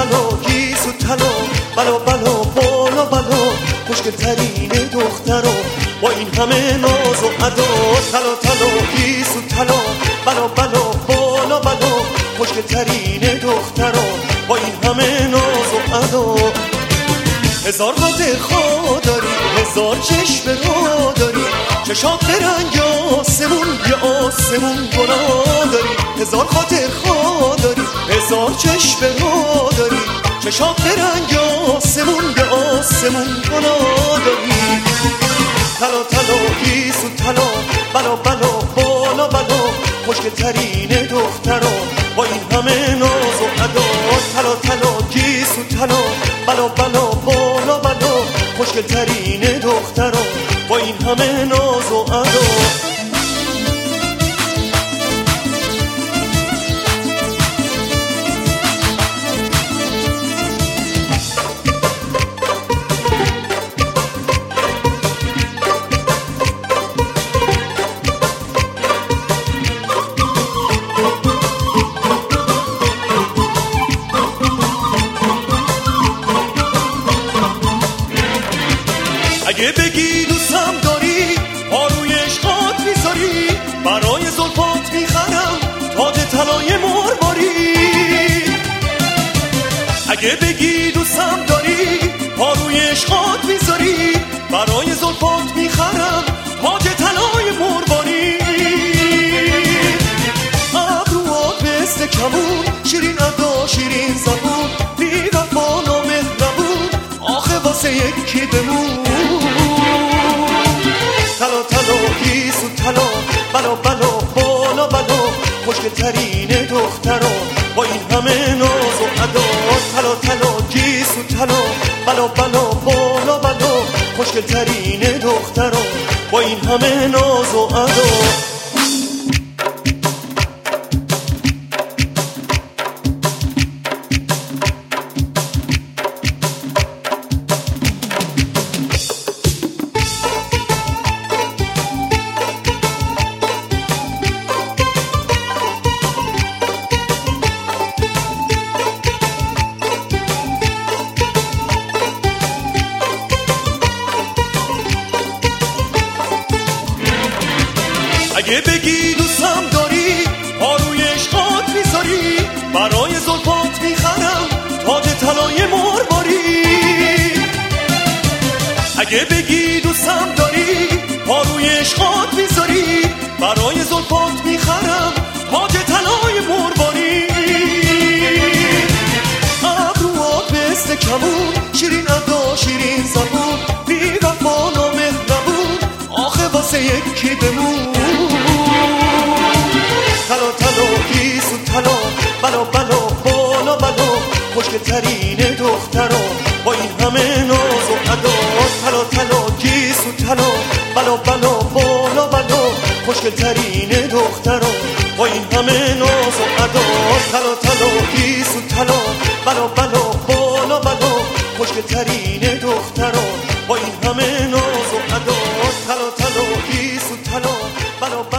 طلا گیسو طلا بلا بلا بالا بلا خوشگل ترین دخترا با این همه ناز و ادا طلا طلا گیسو طلا بلا بلا بالا بلا خوشگل ترین دخترا با این همه ناز و ادا هزار قد خواه داری هزار چشم را داری چشات برنگ آسمون یه آسمون گناه داری هزار خاطر خواه داری هزار چشم را داری چشات برنگ آسمون یه آسمون گناه داری طلا طلا گیسو طلا بلا بلا بالا بلا خوشگل ترین دخترا با این همه ناز و ادا طلا طلا گیسو طلا بلا بلا بالا بلا خوشگل ترین دخترا با این همه ناز و ادا اگه بگی دوستم داری پا روی عشقات میذاری برای زلفات میخرم تاج طلای مرباری اگه بگی دوستم داری پا روی عشقات میذاری برای زلفات میخرم تاج طلای مرباری ابروات مثل کمون شیرین ادا شیرین زبون بی وفا نامهربون آخه واسه یکی بمون طلا طلا گیسو طلا بلا بلا بالا بلا خوشگل ترین دخترا با این همه ناز و ادا طلا طلا گیسو طلا بلا بلا بالا بلا خوشگل ترین دخترا با این همه ناز و ادا اگه بگی دوستم داری پا روی عشقات میذاری برای زلفات میخرم تاج طلای مرباری اگه بگی دوستم داری پا روی عشقات میذاری برای زلفات میخرم تاج طلای مرباری ابروات مثل کمون شیرین ادا شیرین زبون بی وفا نامهربون آخه واسه یکی بمون طلا طلا گیسو طلا بلا بلا بالا بلا خوشگل ترین دخترا با این همه ناز و ادا طلا طلا گیسو طلا بلا بلا بالا بلا خوشگل ترین دخترا با این همه ناز و ادا طلا طلا گیسو طلا بلا بلا بالا بلا خوشگل ترین دخترا با این همه ناز و ادا طلا طلا گیسو طلا بلا